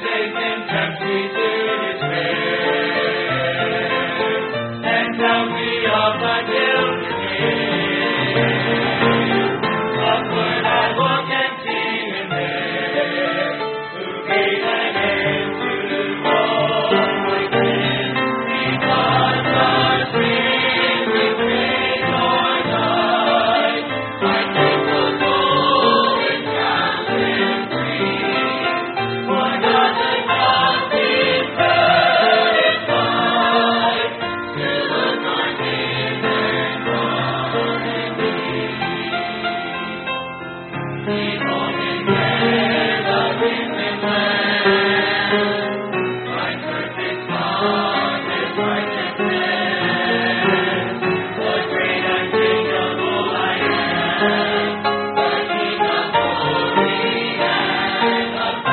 Satan tempts me to despair, and tells me of the guilty day. Upward I look and see him there, who gave an end to all my sin, because the sins which made or died, my sinful soul is found and free. For God does not deserve His life to anoint Him and honor me. Behold Him there, the risen Lamb, my perfect spotless righteousness, the great unchangeable I am, the King of glory and of